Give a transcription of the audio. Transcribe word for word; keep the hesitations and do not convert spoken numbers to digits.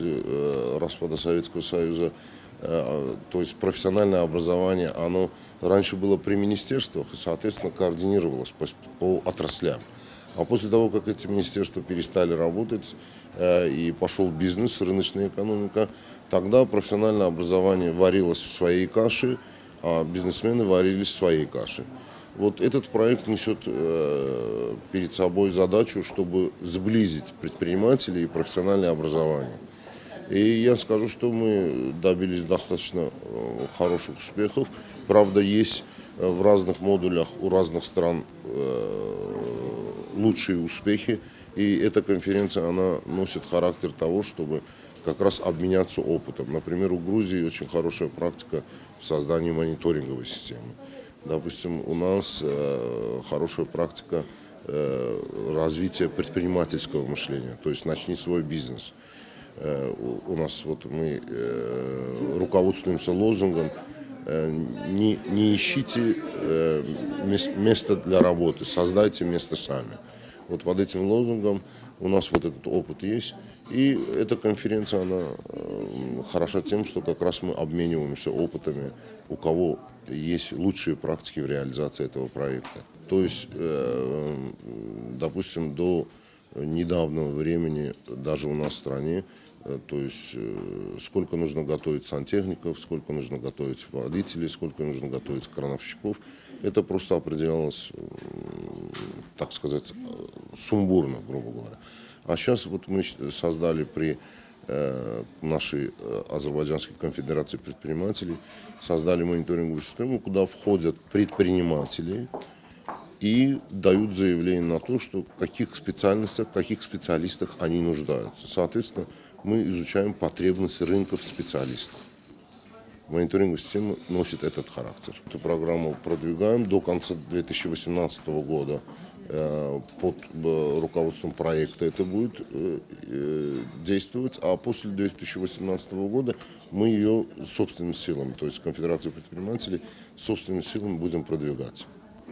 э, распада Советского Союза, э, то есть профессиональное образование, оно раньше было при министерствах и, соответственно, координировалось по, по отраслям. А после того, как эти министерства перестали работать э, и пошел бизнес, рыночная экономика, тогда профессиональное образование варилось в своей каше, а бизнесмены варились в своей каше. Вот этот проект несет э, перед собой задачу, чтобы сблизить предпринимателей и профессиональное образование. И я скажу, что мы добились достаточно э, хороших успехов. Правда, есть э, в разных модулях у разных стран э, лучшие успехи. И эта конференция, она носит характер того, чтобы как раз обменяться опытом. Например, у Грузии очень хорошая практика в создании мониторинговой системы. Допустим, у нас э, хорошая практика э, развития предпринимательского мышления, то есть начни свой бизнес. Э, у, у нас вот мы э, руководствуемся лозунгом э, не, не ищите э, мест, место для работы, создайте место сами. Вот под этим лозунгом у нас вот этот опыт есть. И эта конференция, она э, хороша тем, что как раз мы обмениваемся опытами, у кого есть лучшие практики в реализации этого проекта. То есть, э, допустим, до недавнего времени даже у нас в стране, э, то есть э, сколько нужно готовить сантехников, сколько нужно готовить водителей, сколько нужно готовить крановщиков, это просто определялось, э, так сказать, сумбурно, грубо говоря. А сейчас вот мы создали при э, нашей э, Азербайджанской конфедерации предпринимателей, создали мониторинговую систему, куда входят предприниматели и дают заявление на то, что в каких специальностях, в каких специалистах они нуждаются. Соответственно, мы изучаем потребности рынка в специалистах. Мониторинговая система носит этот характер. Эту программу продвигаем до конца две тысячи восемнадцатого года. Под руководством проекта это будет действовать, а после две тысячи восемнадцатого года мы ее собственными силами, то есть Конфедерация предпринимателей, собственными силами будем продвигать.